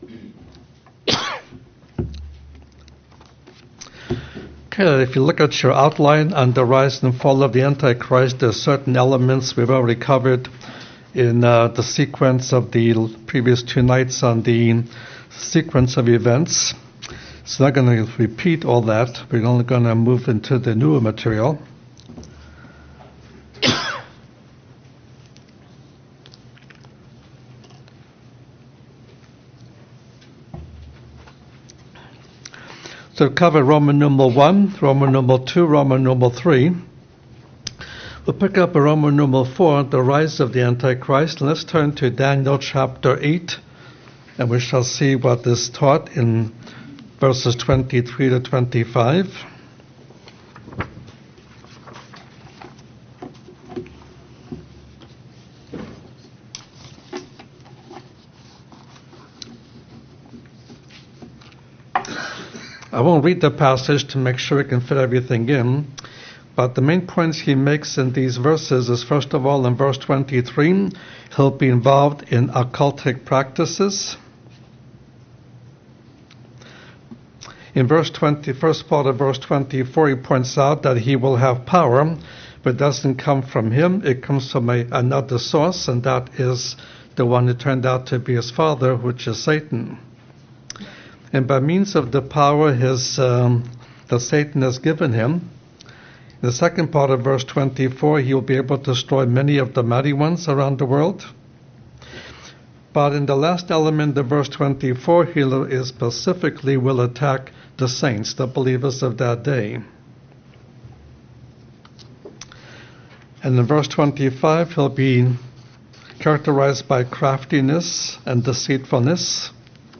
Okay, if you look at your outline on the rise and fall of the Antichrist, there are certain elements we've already covered in the sequence of the previous 2 nights on the sequence of events. So I'm not going to repeat all that. We're only going to move into the newer material. So cover Roman numeral 1, Roman numeral 2, Roman numeral 3. We'll pick up a Roman numeral 4, the rise of the Antichrist. And let's turn to Daniel chapter 8, and we shall see what is taught in verses 23 to 25. I won't read the passage to make sure we can fit everything in, but the main points he makes in these verses is, first of all, in verse 23, he'll be involved in occultic practices. In verse 20, first part of verse 24, he points out that he will have power, but it doesn't come from him. It comes from another source, and that is the one who turned out to be his father, which is Satan. And by means of the power that Satan has given him, in the second part of verse 24, he will be able to destroy many of the mighty ones around the world. But in the last element of verse 24, he specifically will attack the saints, the believers of that day. And in verse 25, he'll be characterized by craftiness and deceitfulness.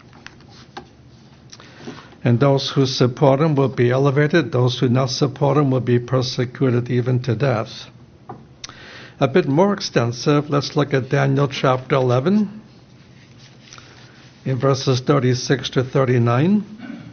And those who support him will be elevated. Those who not support him will be persecuted even to death. A bit more extensive, let's look at Daniel chapter 11, in verses 36 to 39.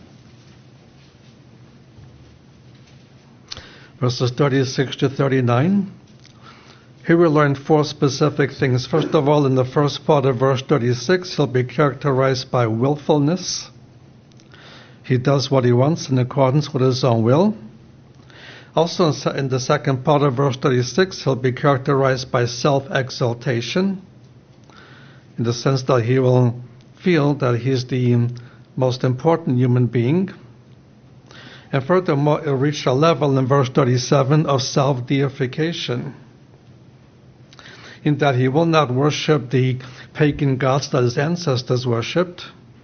Verses 36 to 39. Here we learn 4 specific things. First of all, in the first part of verse 36, he'll be characterized by willfulness. He does what he wants in accordance with his own will. Also, in the second part of verse 36, he'll be characterized by self-exaltation, in the sense that he will feel that he's the most important human being. And furthermore, he'll reach a level in verse 37 of self-deification, in that he will not worship the pagan gods that his ancestors worshipped,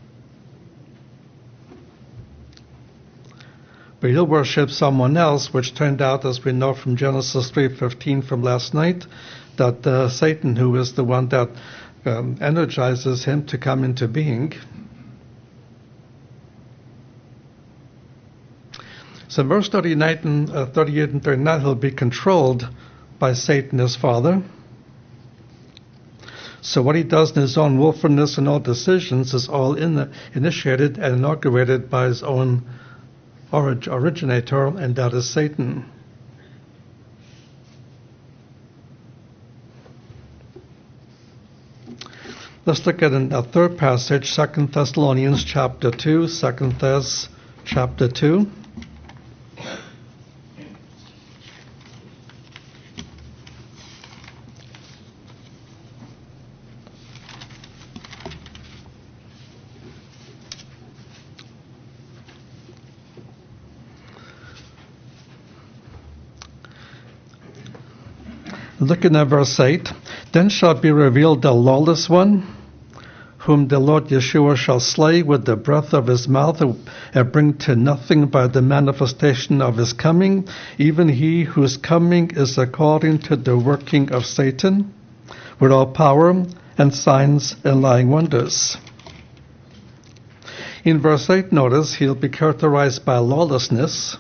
but he'll worship someone else, which turned out, as we know from Genesis 3:15 from last night, that Satan, who is the one that energizes him to come into being. So in verse 38 and 39, he'll be controlled by Satan, his father. So what he does in his own willfulness and all decisions is all initiated and inaugurated by his own originator, and that is Satan. Let's look at a third passage, 2 Thessalonians chapter 2, 2 Thess chapter 2. Looking at verse 8, then shall be revealed the lawless one, whom the Lord Yeshua shall slay with the breath of his mouth, and bring to nothing by the manifestation of his coming, even he whose coming is according to the working of Satan, with all power and signs and lying wonders. In verse 8, notice, he'll be characterized by lawlessness.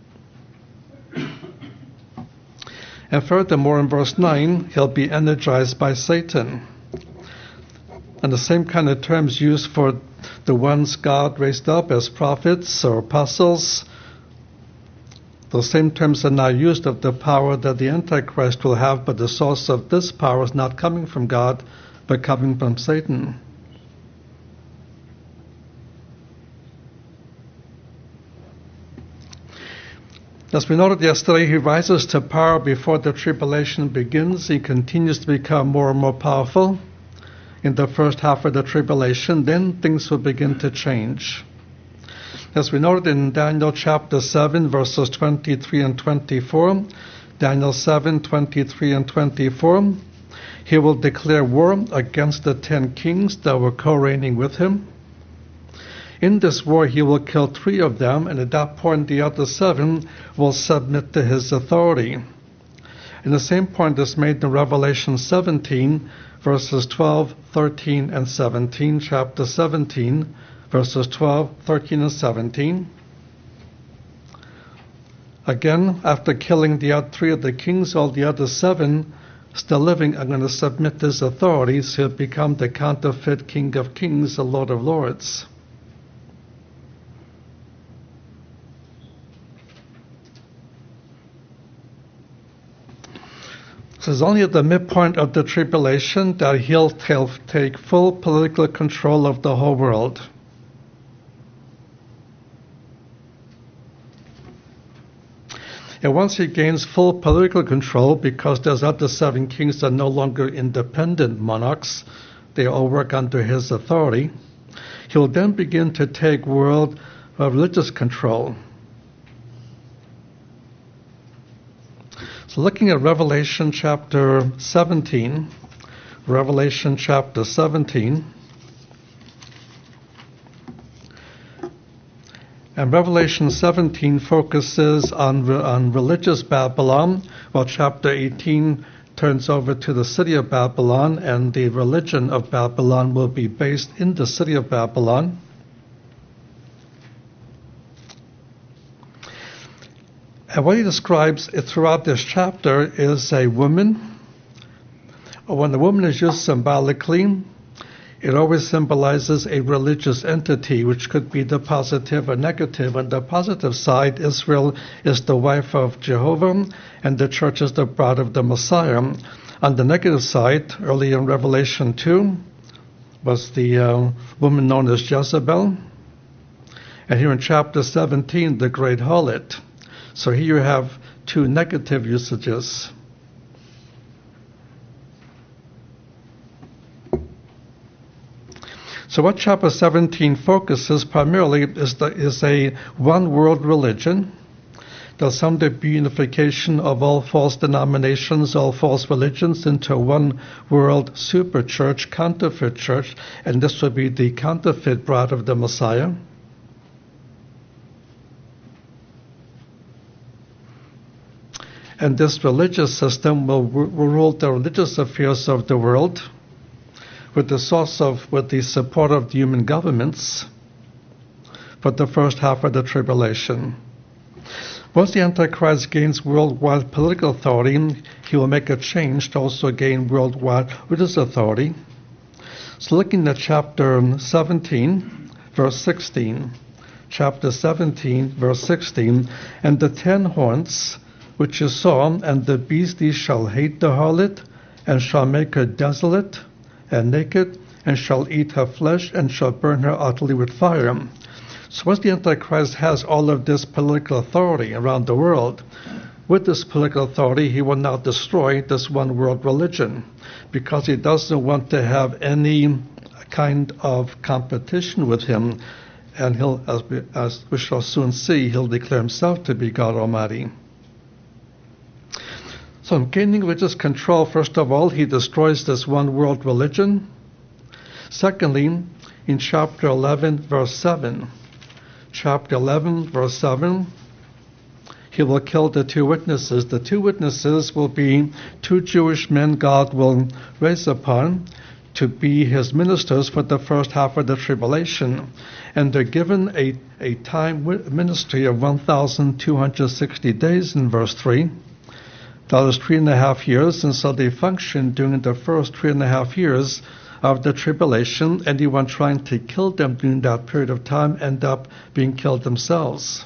And furthermore, in verse 9, he'll be energized by Satan. And the same kind of terms used for the ones God raised up as prophets or apostles, those same terms are now used of the power that the Antichrist will have, but the source of this power is not coming from God, but coming from Satan. As we noted yesterday, he rises to power before the tribulation begins. He continues to become more and more powerful in the first half of the tribulation. Then things will begin to change. As we noted in Daniel chapter 7, verses 23 and 24, Daniel 7, 23 and 24, he will declare war against the 10 kings that were co-reigning with him. In this war he will kill 3 of them, and at that point the other 7 will submit to his authority. And the same point is made in Revelation 17, verses 12, 13, and 17, chapter 17, verses 12, 13, and 17. Again, after killing the other 3 of the kings, all the other 7 still living are going to submit to his authorities. He'll become the counterfeit King of Kings, the Lord of Lords. So it's only at the midpoint of the tribulation that he'll take full political control of the whole world. And once he gains full political control, because those other 7 kings are no longer independent monarchs, they all work under his authority, he'll then begin to take world religious control. So looking at Revelation chapter 17, Revelation chapter 17, and Revelation 17 focuses on religious Babylon, while chapter 18 turns over to the city of Babylon, and the religion of Babylon will be based in the city of Babylon. And what he describes throughout this chapter is a woman. When the woman is used symbolically, it always symbolizes a religious entity, which could be the positive or negative. On the positive side, Israel is the wife of Jehovah, and the church is the bride of the Messiah. On the negative side, early in Revelation 2, was the woman known as Jezebel. And here in chapter 17, the great harlot. So here you have 2 negative usages. So what chapter 17 focuses primarily is a one-world religion. There's some unification of all false denominations, all false religions into one world super church, counterfeit church, and this would be the counterfeit bride of the Messiah. And this religious system will rule the religious affairs of the world with the support of the human governments for the first half of the tribulation. Once the Antichrist gains worldwide political authority, he will make a change to also gain worldwide religious authority. So looking at chapter 17, verse 16, chapter 17, verse 16, and the 10 horns which you saw, and the beast he shall hate the harlot, and shall make her desolate and naked, and shall eat her flesh, and shall burn her utterly with fire. So once the Antichrist has all of this political authority around the world, with this political authority he will now destroy this one world religion, because he doesn't want to have any kind of competition with him, and he'll, as we shall soon see, he'll declare himself to be God Almighty. So in gaining religious control, first of all, he destroys this one world religion. Secondly, in chapter 11, verse 7, chapter 11, verse 7, he will kill the 2 witnesses. The 2 witnesses will be 2 Jewish men God will raise upon to be his ministers for the first half of the tribulation. And they're given a time ministry of 1,260 days in verse 3. That was 3.5 years, and so they function during the first 3.5 years of the tribulation. Anyone trying to kill them during that period of time end up being killed themselves.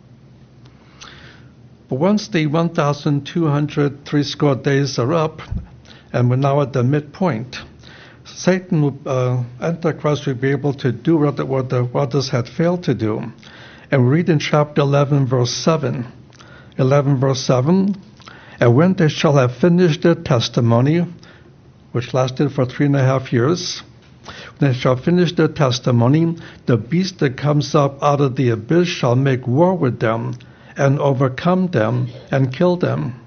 But once the 1,203 score days are up, and we're now at the midpoint, Satan, Antichrist, will be able to do what the others had failed to do. And we read in chapter 11, verse 7, 11 verse 7, and when they shall have finished their testimony, which lasted for 3.5 years, when they shall finish their testimony, the beast that comes up out of the abyss shall make war with them, and overcome them, and kill them.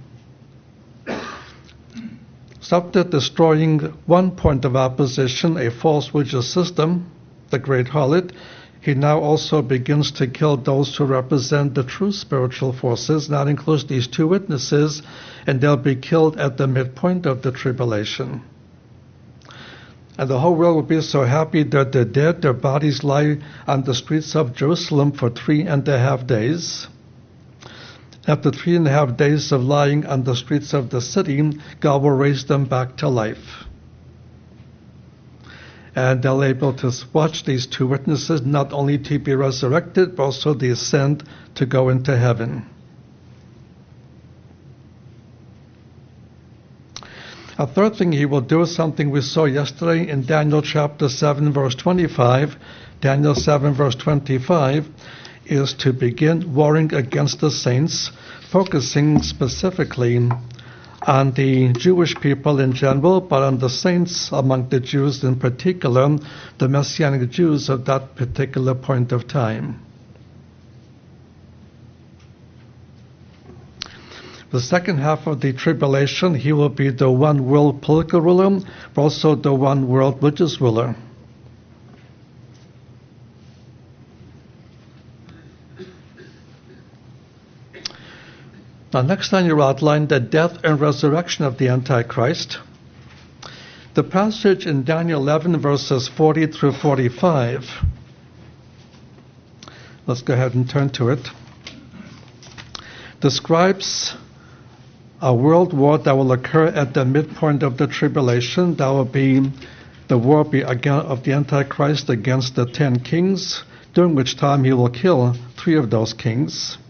So after destroying one point of opposition, a false religious system, the great harlot, he now also begins to kill those who represent the true spiritual forces. That includes these two witnesses, and they'll be killed at the midpoint of the tribulation. And the whole world will be so happy that they're dead. Their bodies lie on the streets of Jerusalem for 3.5 days. After 3.5 days of lying on the streets of the city, God will raise them back to life. And they'll be able to watch these two witnesses not only to be resurrected, but also the ascent to go into heaven. A third thing he will do is something we saw yesterday in Daniel chapter 7, verse 25. Daniel 7, verse 25 is to begin warring against the saints, focusing specifically on the Jewish people in general, but on the saints among the Jews in particular, the Messianic Jews of that particular point of time. The second half of the tribulation, he will be the one world political ruler, but also the one world religious ruler. Now, next on your outline, the death and resurrection of the Antichrist. The passage in Daniel 11, verses 40 through 45. Let's go ahead and turn to it. Describes a world war that will occur at the midpoint of the tribulation. That will be the war of the Antichrist against the 10 kings, during which time he will kill 3 of those kings.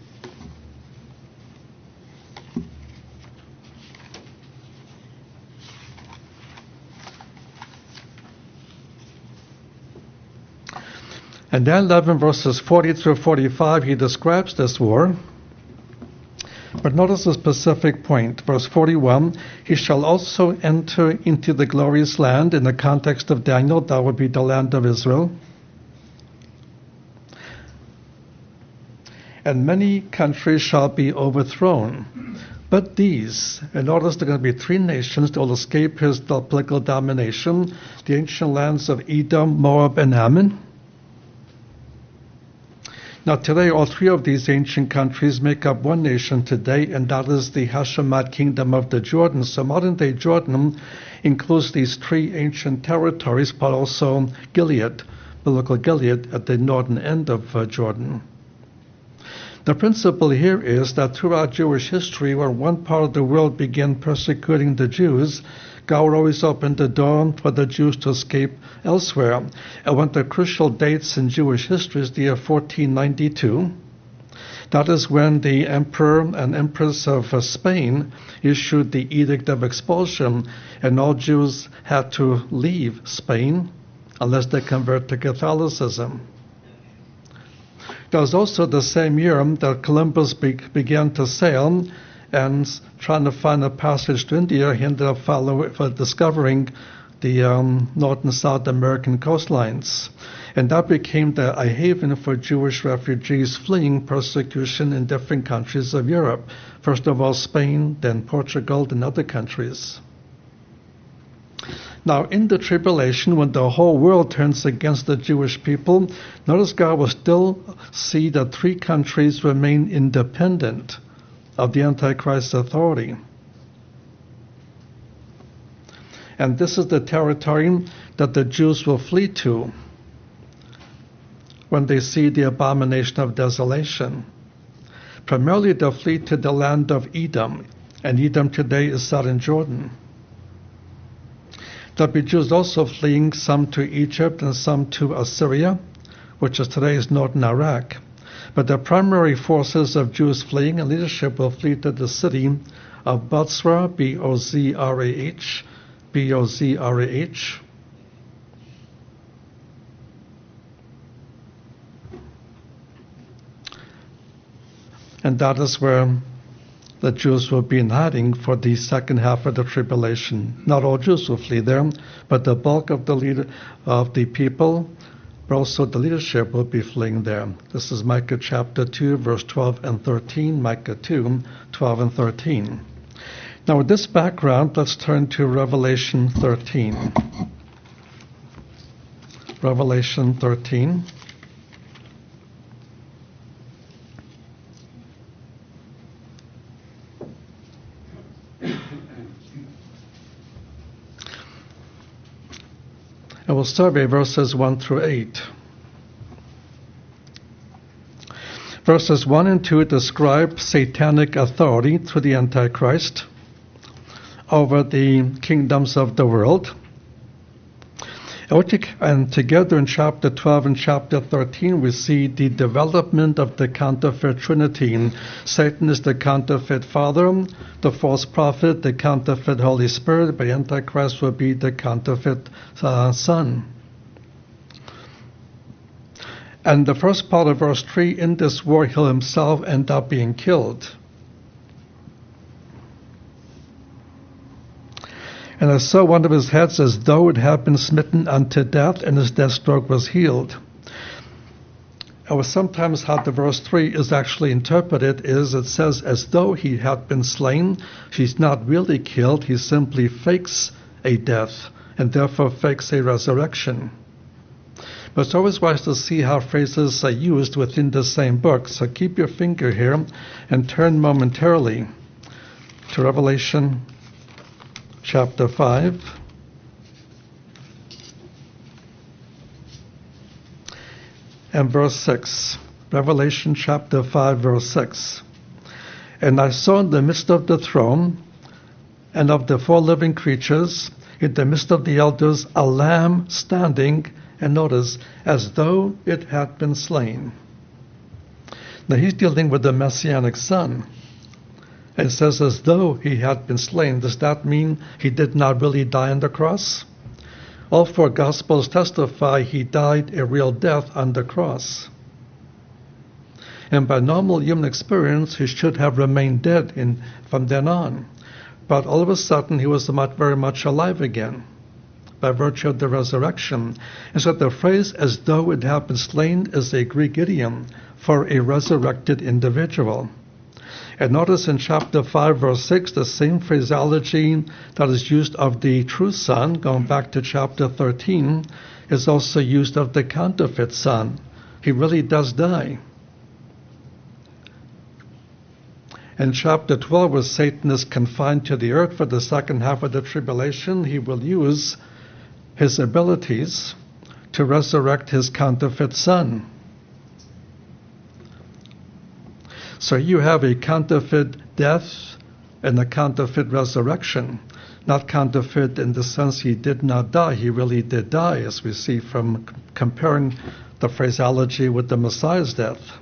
And then 11 verses 40 through 45, he describes this war. But notice a specific point. Verse 41, he shall also enter into the glorious land. In the context of Daniel, that would be the land of Israel. And many countries shall be overthrown. But these, and notice there are going to be 3 nations that will escape his political domination, the ancient lands of Edom, Moab, and Ammon. Now today, all 3 of these ancient countries make up one nation today, and that is the Hashemite kingdom of the Jordan. So modern-day Jordan includes these 3 ancient territories, but also Gilead, biblical Gilead, at the northern end of Jordan. The principle here is that throughout Jewish history, when one part of the world began persecuting the Jews, God would always open the door for the Jews to escape elsewhere. And one of the crucial dates in Jewish history is the year 1492. That is when the emperor and empress of Spain issued the Edict of Expulsion, and all Jews had to leave Spain unless they convert to Catholicism. That was also the same year that Columbus began to sail, and trying to find a passage to India, he ended up discovering the North and South American coastlines. And that became a haven for Jewish refugees fleeing persecution in different countries of Europe. First of all, Spain, then Portugal, then other countries. Now, in the tribulation, when the whole world turns against the Jewish people, notice God will still see that 3 countries remain independent of the Antichrist's authority. And this is the territory that the Jews will flee to when they see the abomination of desolation. Primarily they'll flee to the land of Edom, and Edom today is southern Jordan. There'll be Jews also fleeing, some to Egypt and some to Assyria, which is today's northern Iraq. But the primary forces of Jews fleeing and leadership will flee to the city of Bozrah, B-O-Z-R-A-H, B-O-Z-R-A-H. And that is where the Jews will be in hiding for the second half of the tribulation. Not all Jews will flee there, but the bulk of the people, but also the leadership, will be fleeing there. This is Micah chapter 2, verse 12 and 13, Micah 2, 12 and 13. Now with this background, let's turn to Revelation 13. Revelation 13. I will survey verses 1 through 8. Verses 1 and 2 describe satanic authority through the Antichrist over the kingdoms of the world. And together in chapter 12 and chapter 13, we see the development of the counterfeit trinity. Satan is the counterfeit father, the false prophet, the counterfeit Holy Spirit, but Antichrist will be the counterfeit son. And the first part of verse 3, in this war he'll himself end up being killed. And I saw one of his heads as though it had been smitten unto death, and his death stroke was healed. And sometimes how the verse 3 is actually interpreted is it says as though he had been slain. He's not really killed, he simply fakes a death, and therefore fakes a resurrection. But it's always wise to see how phrases are used within the same book. So keep your finger here and turn momentarily to Revelation chapter 5. And verse 6. Revelation chapter 5, verse 6. And I saw in the midst of the throne and of the four living creatures, in the midst of the elders, a lamb standing, and notice, as though it had been slain. Now he's dealing with the Messianic Son. And it says as though he had been slain. Does that mean he did not really die on the cross? All four Gospels testify he died a real death on the cross. And by normal human experience, he should have remained dead from then on. But all of a sudden, he was very much alive again by virtue of the resurrection. And so the phrase, as though it had been slain, is a Greek idiom for a resurrected individual. And notice in chapter 5, verse 6, the same phraseology that is used of the true son, going back to chapter 13, is also used of the counterfeit son. He really does die. In chapter 12, where Satan is confined to the earth for the second half of the tribulation, he will use his abilities to resurrect his counterfeit son. So you have a counterfeit death and a counterfeit resurrection. Not counterfeit in the sense he did not die. He really did die, as we see from comparing the phraseology with the Messiah's death.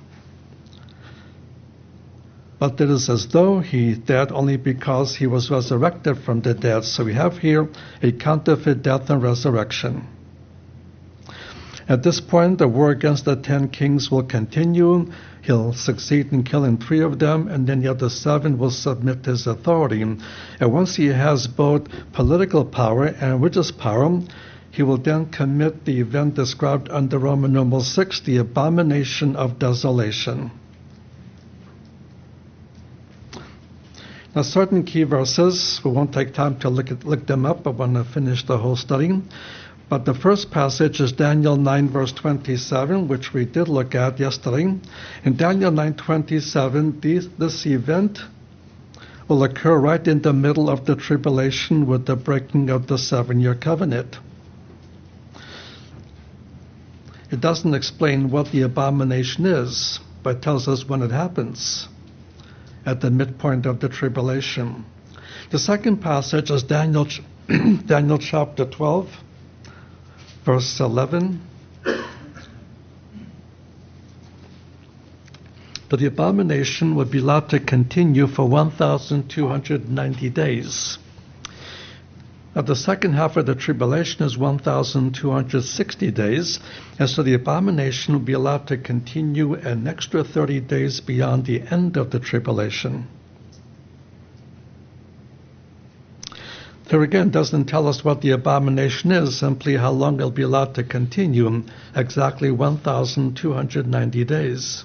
But it is as though he died only because he was resurrected from the dead. So we have here a counterfeit death and resurrection. At this point, the war against the 10 kings will continue. He'll succeed in killing 3 of them, and then the other 7 will submit to his authority. And once he has both political power and religious power, he will then commit the event described under Roman numeral 6, the abomination of desolation. Now, certain key verses, we won't take time to look them up, but when I finish the whole study. But the first passage is Daniel 9, verse 27, which we did look at yesterday. In Daniel 9:27, this event will occur right in the middle of the tribulation with the breaking of the 7-year covenant. It doesn't explain what the abomination is, but tells us when it happens, at the midpoint of the tribulation. The second passage is Daniel chapter 12, verse 11. But the abomination would be allowed to continue for 1,290 days. Now, the second half of the tribulation is 1,260 days, and so the abomination will be allowed to continue an extra 30 days beyond the end of the tribulation. Here again doesn't tell us what the abomination is, simply how long it'll be allowed to continue, exactly 1,290 days.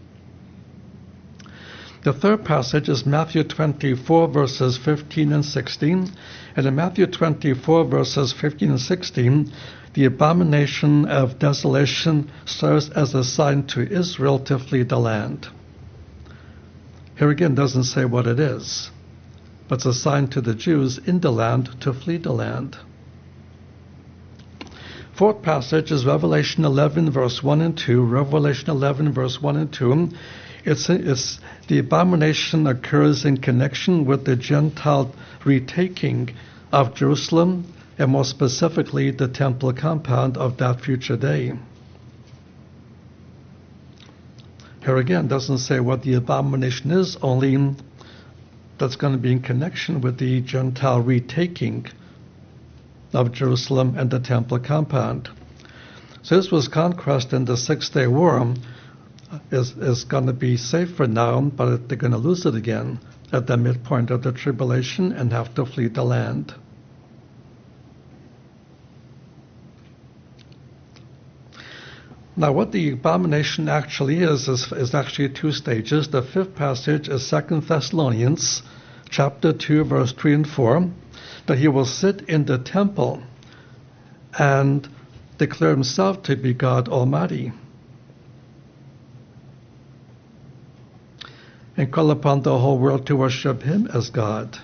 The third passage is Matthew 24, verses 15 and 16. And in Matthew 24, verses 15 and 16, the abomination of desolation serves as a sign to Israel to flee the land. Here again doesn't say what it is, but it's a sign to the Jews in the land to flee the land. Fourth passage is Revelation 11, verse 1 and 2. Revelation 11, verse 1 and 2. It's the abomination occurs in connection with the Gentile retaking of Jerusalem, and more specifically the temple compound of that future day. Here again, doesn't say what the abomination is, only that's going to be in connection with the Gentile retaking of Jerusalem and the temple compound. So this was conquest in the Six-Day War. Is going to be safe for now, but they're going to lose it again at the midpoint of the tribulation and have to flee the land. Now, what the abomination actually is actually two stages. The fifth passage is 2 Thessalonians chapter 2, verse 3 and 4, that he will sit in the temple and declare himself to be God Almighty, and call upon the whole world to worship him as God.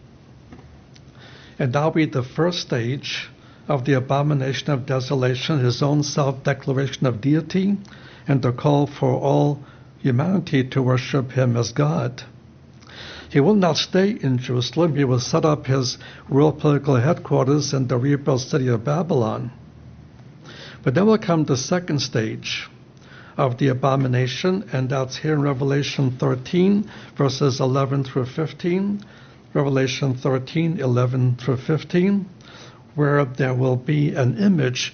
And that'll be the first stage of the abomination of desolation, his own self-declaration of deity, and the call for all humanity to worship him as God. He will not stay in Jerusalem. He will set up his world political headquarters in the rebuilt city of Babylon. But then will come the second stage of the abomination, and that's here in Revelation 13, verses 11 through 15, Revelation 13, 11 through 15, where there will be an image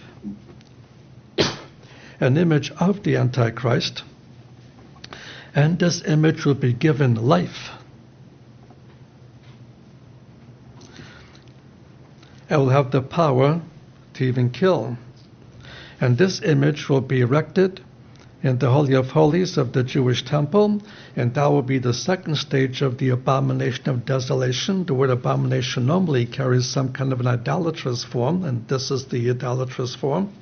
of the Antichrist, and this image will be given life. It will have the power to even kill. And this image will be erected in the Holy of Holies of the Jewish temple, and that will be the second stage of the abomination of desolation. The word abomination normally carries some kind of an idolatrous form, and this is the idolatrous form.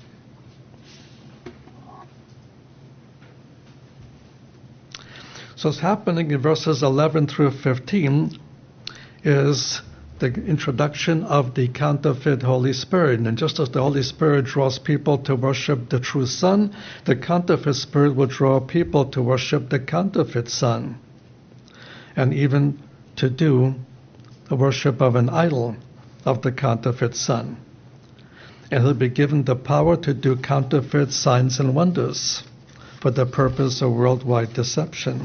So what's happening in verses 11 through 15 is the introduction of the counterfeit Holy Spirit. And just as the Holy Spirit draws people to worship the true Son, the counterfeit Spirit will draw people to worship the counterfeit Son, and even to do the worship of an idol of the counterfeit Son. And he'll be given the power to do counterfeit signs and wonders for the purpose of worldwide deception.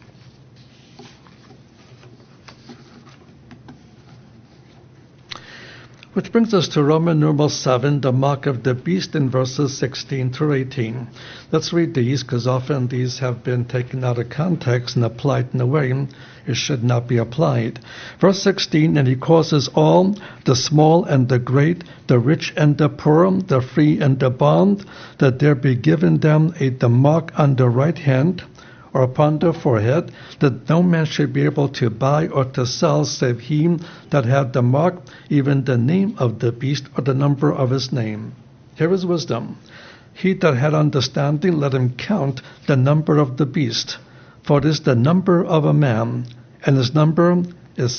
Which brings us to Roman numeral 7, the mark of the beast, in verses 16 through 18. Let's read these, because often these have been taken out of context and applied in a way it should not be applied. Verse 16, and he causes all, the small and the great, the rich and the poor, the free and the bond, that there be given them the mark on the right hand, or upon the forehead, that no man should be able to buy or to sell save he that had the mark, even the name of the beast or the number of his name. Here is wisdom. He that had understanding, let him count the number of the beast, for it is the number of a man, and his number is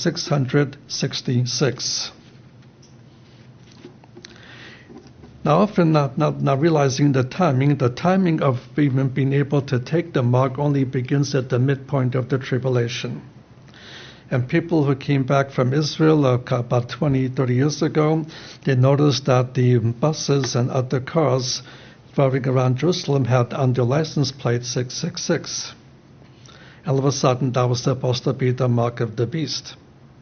666. Now, often not realizing the timing of even being able to take the mark only begins at the midpoint of the tribulation. And people who came back from Israel about 20, 30 years ago, they noticed that the buses and other cars driving around Jerusalem had on their license plate 666. All of a sudden, that was supposed to be the mark of the beast.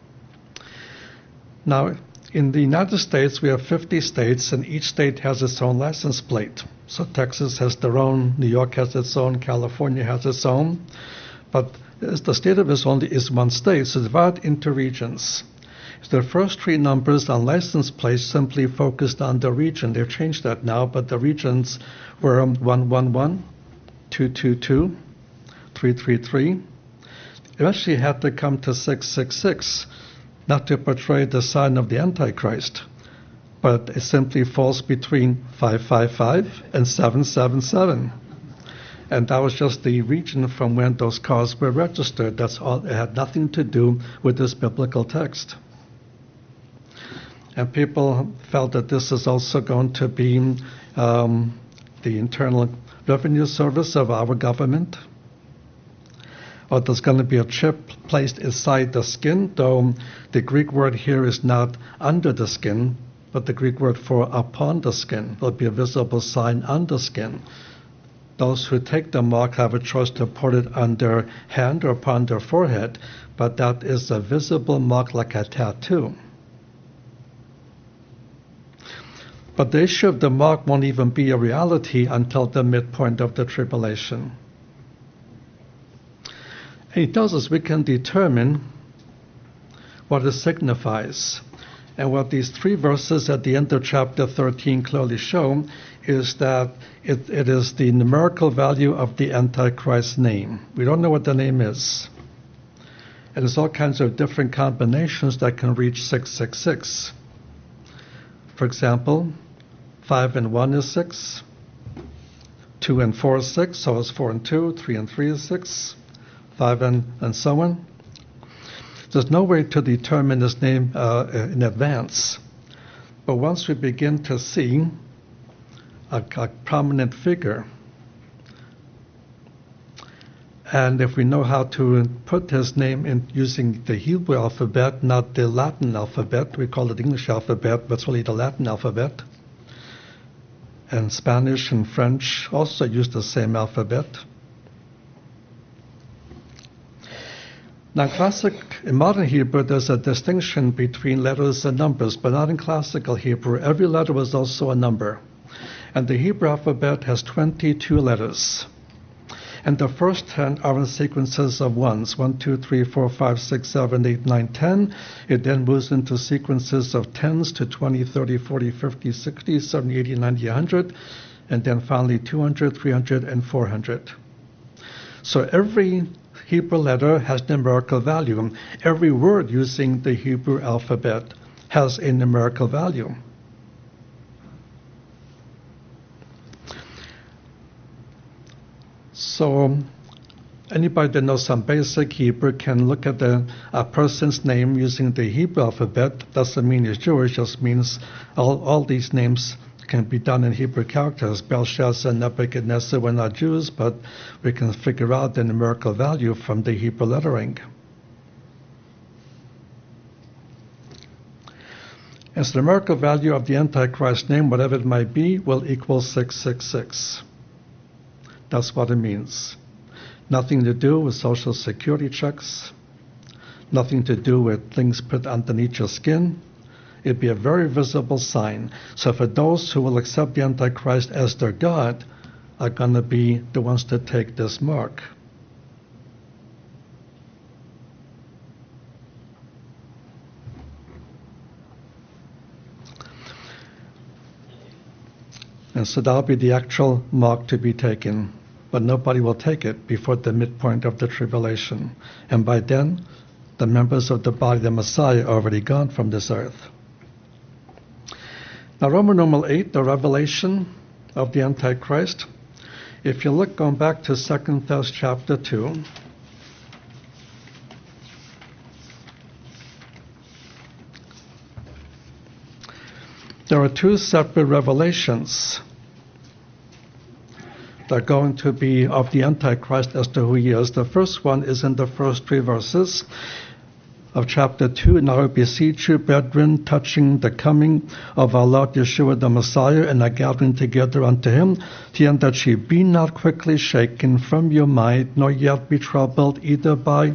Now, in the United States, we have 50 states, and each state has its own license plate. So Texas has their own, New York has its own, California has its own. But the state of Israel is one state, so divided into regions. The first three numbers on license plates simply focused on the region. They've changed that now, but the regions were 111, 222, 333. Eventually had to come to 666, not to portray the sign of the Antichrist, but it simply falls between 555 and 777. And that was just the region from when those cars were registered. That's all. It had nothing to do with this biblical text. And people felt that this is also going to be the Internal Revenue Service of our government. Or there's going to be a chip placed inside the skin, though the Greek word here is not under the skin, but the Greek word for upon the skin. There'll be a visible sign on the skin. Those who take the mark have a choice to put it on their hand or upon their forehead, but that is a visible mark like a tattoo. But the issue of the mark won't even be a reality until the midpoint of the tribulation. And he tells us we can determine what it signifies. And what these three verses at the end of chapter 13 clearly show is that it is the numerical value of the Antichrist's name. We don't know what the name is. And there's all kinds of different combinations that can reach 666. For example, 5 and 1 is 6. 2 and 4 is 6. So is 4 and 2. 3 and 3 is 6. 5 and so on. There's no way to determine his name in advance. But once we begin to see a prominent figure, and if we know how to put his name in using the Hebrew alphabet, not the Latin alphabet, we call it English alphabet, but it's really the Latin alphabet. And Spanish and French also use the same alphabet. Now, in modern Hebrew, there's a distinction between letters and numbers, but not in classical Hebrew. Every letter was also a number. And the Hebrew alphabet has 22 letters. And the first 10 are in sequences of ones. 1, 2, 3, 4, 5, 6, 7, 8, 9, 10. It then moves into sequences of 10s to 20, 30, 40, 50, 60, 70, 80, 90, 100. And then finally 200, 300, and 400. So every Hebrew letter has numerical value. Every word using the Hebrew alphabet has a numerical value. So anybody that knows some basic Hebrew can look at a person's name using the Hebrew alphabet. Doesn't mean he's Jewish, just means all these names can be done in Hebrew characters. Belshazzar and Nebuchadnezzar were not Jews, but we can figure out the numerical value from the Hebrew lettering. And so the numerical value of the Antichrist name, whatever it might be, will equal 666. That's what it means. Nothing to do with social security checks, nothing to do with things put underneath your skin. It'd be a very visible sign. So for those who will accept the Antichrist as their God, are going to be the ones to take this mark. And so that'll be the actual mark to be taken. But nobody will take it before the midpoint of the tribulation. And by then, the members of the body of the Messiah are already gone from this earth. Now, Roman numeral 8, the revelation of the Antichrist. If you look, going back to 2 Thess chapter 2, there are two separate revelations that are going to be of the Antichrist as to who he is. The first one is in the first 3 verses of chapter 2. Now I beseech you, brethren, touching the coming of our Lord Yeshua the Messiah, and our gathering together unto him, to end that ye be not quickly shaken from your mind, nor yet be troubled either by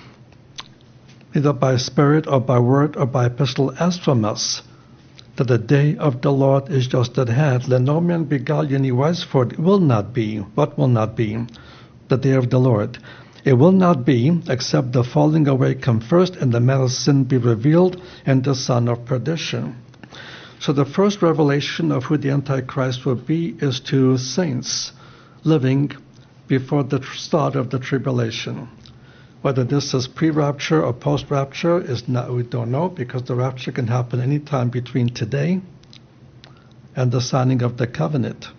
spirit or by word or by epistle as from us, that the day of the Lord is just at hand. Let no man beguile you any wise, for it will not be. What will not be? The day of the Lord. It will not be, except the falling away come first, and the man of sin be revealed, and the son of perdition. So the first revelation of who the Antichrist will be is to saints living before the start of the tribulation. Whether this is pre-rapture or post-rapture we don't know, because the rapture can happen anytime between today and the signing of the covenant.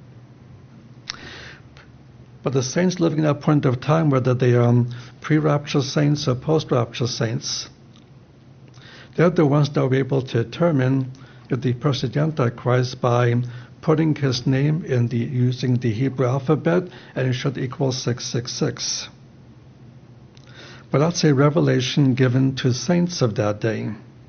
But the saints living at that point of time, whether they are pre-rapture saints or post-rapture saints, they're the ones that will be able to determine if the person is the Antichrist by putting his name using the Hebrew alphabet, and it should equal 666. But that's a revelation given to saints of that day.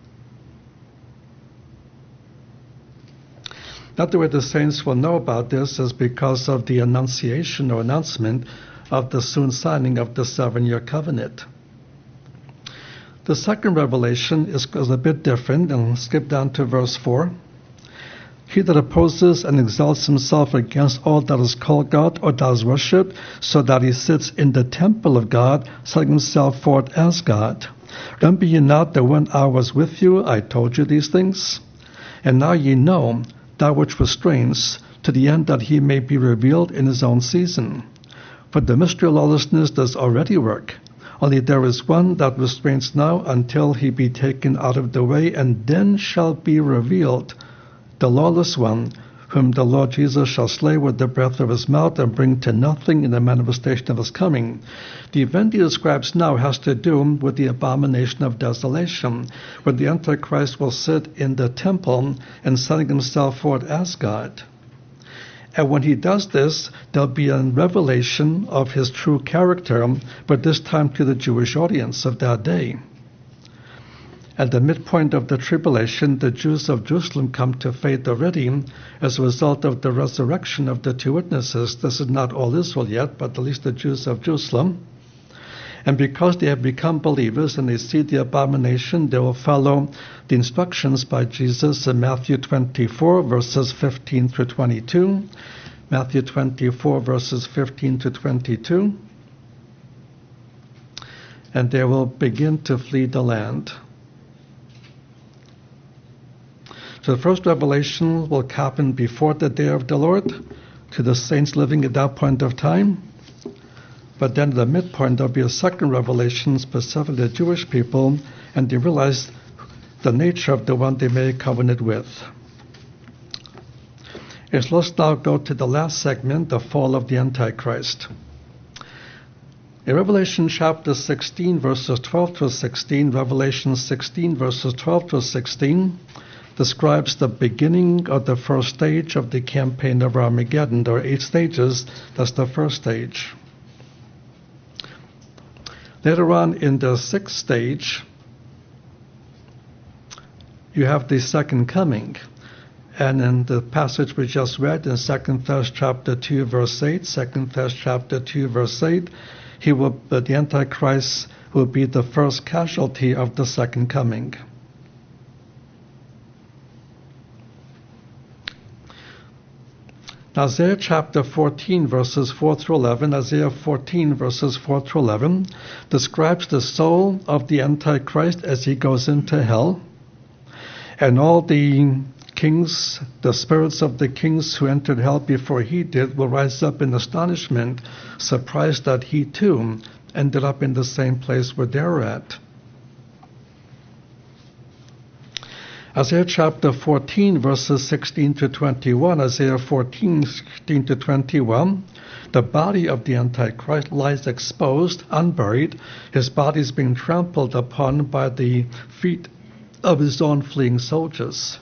Not the way the saints will know about this is because of the annunciation or announcement of the soon signing of the 7-year covenant. The second revelation is a bit different, and skip down to verse 4. He that opposes and exalts himself against all that is called God or that is worshipped, so that he sits in the temple of God, setting himself forth as God. Remember ye not that when I was with you, I told you these things? And now ye know that which restrains, to the end that he may be revealed in his own season. For the mystery of lawlessness does already work. Only there is one that restrains now until he be taken out of the way, and then shall be revealed the lawless one, whom the Lord Jesus shall slay with the breath of his mouth and bring to nothing in the manifestation of his coming. The event he describes now has to do with the abomination of desolation, where the Antichrist will sit in the temple and setting himself forth as God. And when he does this, there'll be a revelation of his true character, but this time to the Jewish audience of that day. At the midpoint of the tribulation, the Jews of Jerusalem come to faith already as a result of the resurrection of the two witnesses. This is not all Israel yet, but at least the Jews of Jerusalem. And because they have become believers and they see the abomination, they will follow the instructions by Jesus in Matthew 24, verses 15 through 22. Matthew 24, verses 15 to 22. And they will begin to flee the land. So the first revelation will happen before the day of the Lord to the saints living at that point of time. But then at the midpoint, there'll be a second revelation specific to the Jewish people, and they realize the nature of the one they made a covenant with. Let's now go to the last segment, the fall of the Antichrist. In Revelation chapter 16, verses 12 to 16, Revelation 16, verses 12 to 16, describes the beginning of the first stage of the campaign of Armageddon. There are 8 stages. That's the first stage. Later on in the 6th stage, you have the second coming. And in the passage we just read in 2 Thess chapter 2, verse 8, 2 Thess chapter 2, verse 8, the Antichrist will be the first casualty of the second coming. Isaiah chapter 14, verses 4 through 11, Isaiah 14, verses 4 through 11, describes the soul of the Antichrist as he goes into hell. And all the kings, the spirits of the kings who entered hell before he did, will rise up in astonishment, surprised that he too ended up in the same place where they're at. Isaiah chapter 14, verses 16 to 21, Isaiah 14, 16 to 21, the body of the Antichrist lies exposed, unburied. His body is being trampled upon by the feet of his own fleeing soldiers.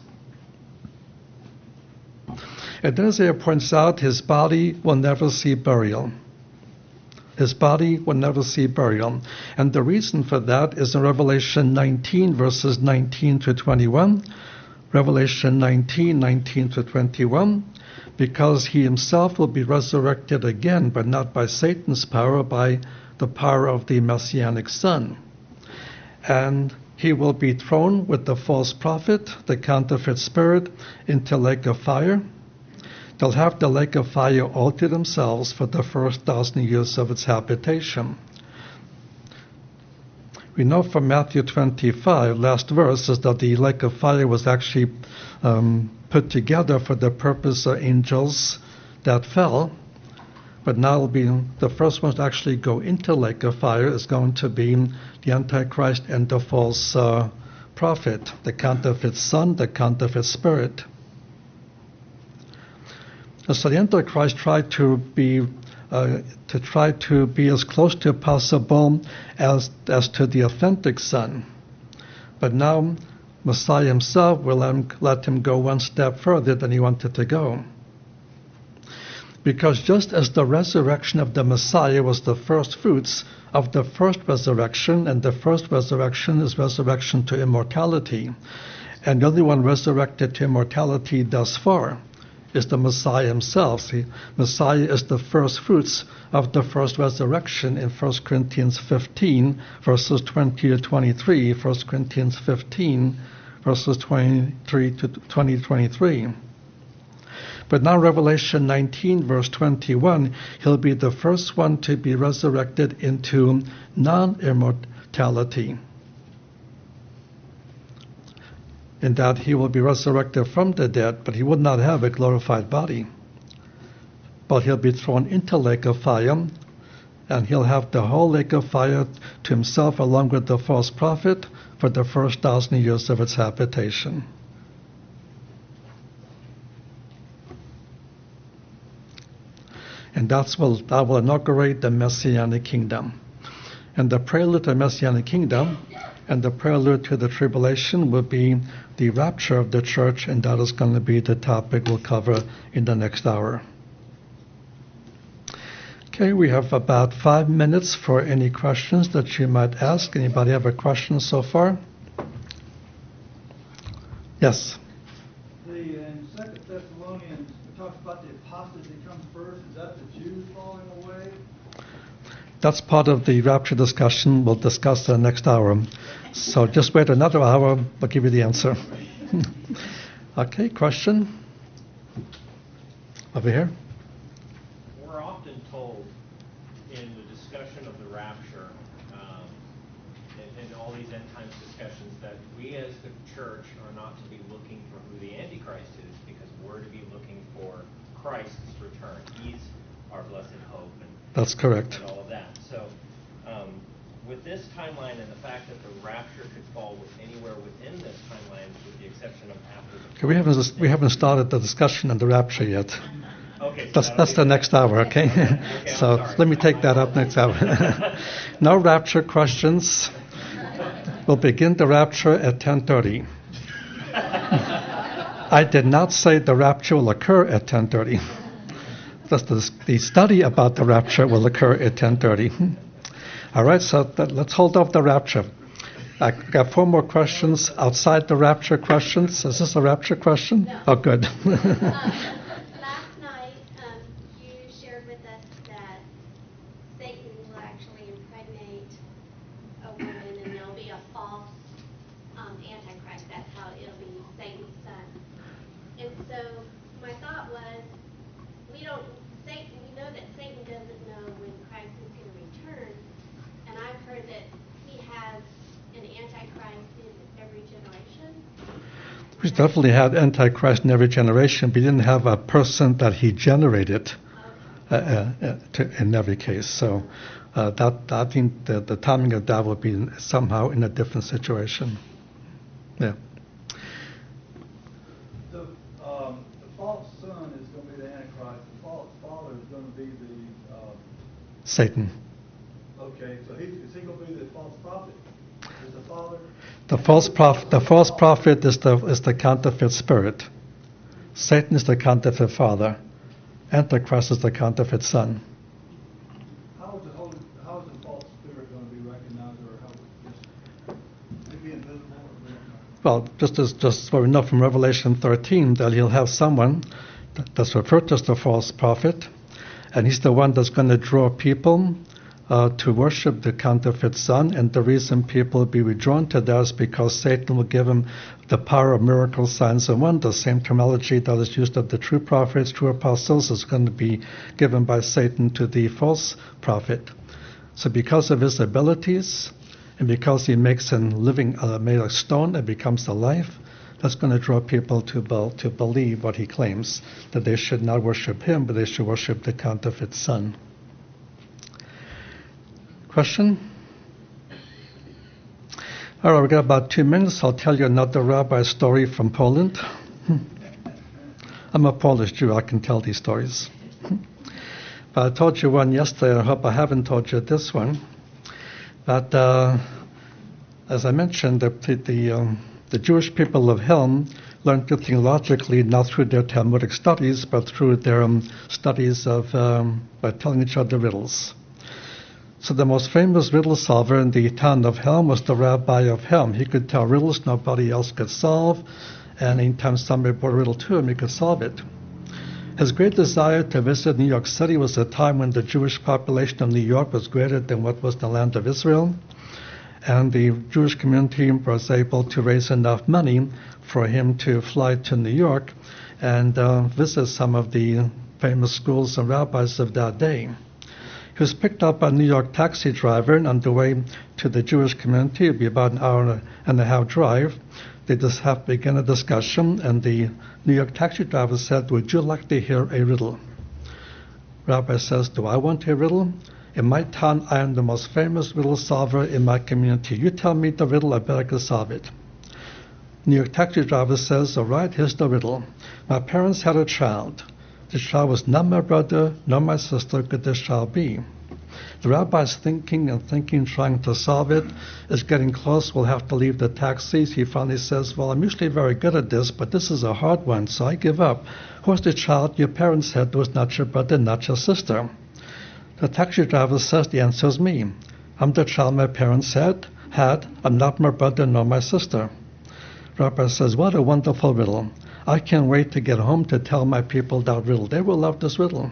And then Isaiah points out his body will never see burial. His body will never see burial. And the reason for that is in Revelation 19, verses 19 to 21. Revelation 19, 19 to 21. Because he himself will be resurrected again, but not by Satan's power, by the power of the Messianic Son. And he will be thrown with the false prophet, the counterfeit spirit, into lake of fire. They'll have the lake of fire all to themselves for the first 1,000 years of its habitation. We know from Matthew 25, last verse, is that the lake of fire was actually put together for the purpose of angels that fell. But now it'll be the first ones to actually go into the lake of fire is going to be the Antichrist and the false prophet, the counterfeit son, the counterfeit spirit. So the Antichrist tried to be as close to possible as to the authentic son. But now Messiah himself will let him go one step further than he wanted to go. Because just as the resurrection of the Messiah was the first fruits of the first resurrection, and the first resurrection is resurrection to immortality, and the only one resurrected to immortality thus far is the Messiah himself. The Messiah is the first fruits of the first resurrection in 1 Corinthians 15, verses 20 to 23, 1 Corinthians 15, verses 23 to 23. But now Revelation 19, verse 21, he'll be the first one to be resurrected into non-immortality, in that he will be resurrected from the dead, but he would not have a glorified body. But he'll be thrown into lake of fire, and he'll have the whole lake of fire to himself along with the false prophet for the first 1,000 years of its habitation. And that will inaugurate the Messianic kingdom. And the prelude to the Messianic kingdom and the prelude to the tribulation will be the rapture of the church, and that is going to be the topic we'll cover in the next hour. Okay, we have about 5 minutes for any questions that you might ask. Anybody have a question so far? Yes? In 2 Thessalonians, it talks about the apostasy comes first. Is that the Jews falling away? That's part of the rapture discussion. We'll discuss the next hour. So just wait another hour. We'll give you the answer. Okay, question? Over here. We're often told in the discussion of the rapture and all these end times discussions that we as the church are not to be looking for who the Antichrist is, because we're to be looking for Christ's return. He's our blessed hope. That's correct. And all of that. So with this timeline and the fact that the rapture could fall anywhere within this timeline, with the exception of after the... Okay, we haven't started the discussion on the rapture yet. Okay, so that's the next hour, okay? Okay, So let me take that up next hour. No rapture questions. We'll begin the rapture at 10:30. I did not say the rapture will occur at 10:30. The study about the rapture will occur at 10:30. All right, so let's hold off the rapture. I got 4 more questions outside the rapture questions. Is this a rapture question? No. Oh, good. Last night, you shared with us that Satan will actually impregnate a woman, and there'll be a false antichrist. That's how it'll be Satan's son. And so my thought was, we know that Satan doesn't know when Christ is going to return, and I've heard that he has an antichrist in every generation. We definitely had Antichrist in every generation, but he didn't have a person that he generated in every case. So I think the timing of that would be somehow in a different situation. Yeah. The false son is going to be the Antichrist. The false father is going to be the... Satan. Okay, so is he going to be the false prophet? Is the father... The false prophet is the counterfeit spirit. Satan is the counterfeit father. Antichrist is the counterfeit son. How is the false spirit going to be recognized, or how is it be invisible or recognized? Well, just what we know from Revelation 13, that he'll have someone that's referred to as the false prophet, and he's the one that's going to draw people to worship the counterfeit son. And the reason people will be withdrawn to that is because Satan will give him the power of miracles, signs, and wonders. Same terminology that is used of the true prophets, true apostles, is going to be given by Satan to the false prophet. So because of his abilities And because he makes a living made of stone and becomes alive, that's going to draw people to believe what he claims, that they should not worship him, but they should worship the counterfeit son. Question? All right, we've got about 2 minutes. I'll tell you another rabbi story from Poland. I'm a Polish Jew. I can tell these stories. But I told you one yesterday. I hope I haven't told you this one. But as I mentioned, the Jewish people of Helm learned to think logically, not through their Talmudic studies, but through their studies of by telling each other riddles. So the most famous riddle solver in the town of Helm was the rabbi of Helm. He could tell riddles nobody else could solve, and anytime somebody brought a riddle to him, he could solve it. His great desire to visit New York City was a time when the Jewish population of New York was greater than what was the land of Israel, and the Jewish community was able to raise enough money for him to fly to New York and visit some of the famous schools and rabbis of that day. He was picked up by a New York taxi driver, and on the way to the Jewish community, it would be about an hour and a half drive. They just have to begin a discussion, and the New York taxi driver said, "Would you like to hear a riddle?" Rabbi says, "Do I want a riddle? In my town, I am the most famous riddle solver in my community. You tell me the riddle, I bet I can solve it." New York taxi driver says, "All right, here's the riddle. My parents had a child. The child was not my brother, nor my sister could this child be." The rabbi's thinking and thinking, trying to solve it. It's getting close. We'll have to leave the taxis. He finally says, "Well, I'm usually very good at this, but this is a hard one, so I give up. Who's the child your parents had was not your brother, not your sister?" The taxi driver says, "The answer is me. I'm the child my parents had. I'm not my brother nor my sister." Rabbi says, "What a wonderful riddle. I can't wait to get home to tell my people that riddle. They will love this riddle."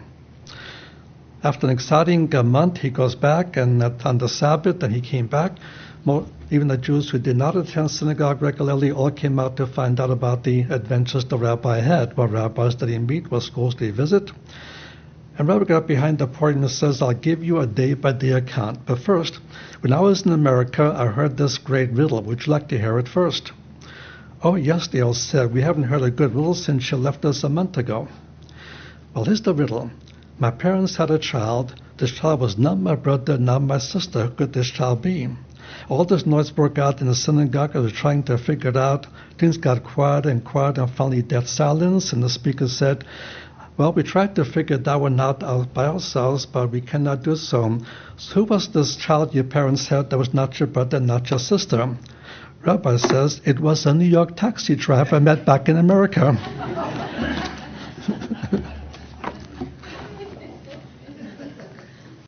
After an exciting month, he goes back, and on the Sabbath, and he came back. Even the Jews who did not attend synagogue regularly all came out to find out about the adventures the rabbi had. What rabbis did he meet? What schools did he visit? And Rabbi got behind the podium and says, "I'll give you a day-by-day account. But first, when I was in America, I heard this great riddle. Would you like to hear it first?" "Oh, yes," they all said. "We haven't heard a good riddle since you left us a month ago." "Well, here's the riddle. My parents had a child. This child was not my brother, not my sister. Who could this child be?" All this noise broke out in the synagogue. I was trying to figure it out. Things got quieter and quieter, and finally dead silence. And the speaker said, "Well, we tried to figure that one out by ourselves, but we cannot do so. So who was this child your parents had that was not your brother, not your sister?" Rabbi says, "It was a New York taxi driver I met back in America."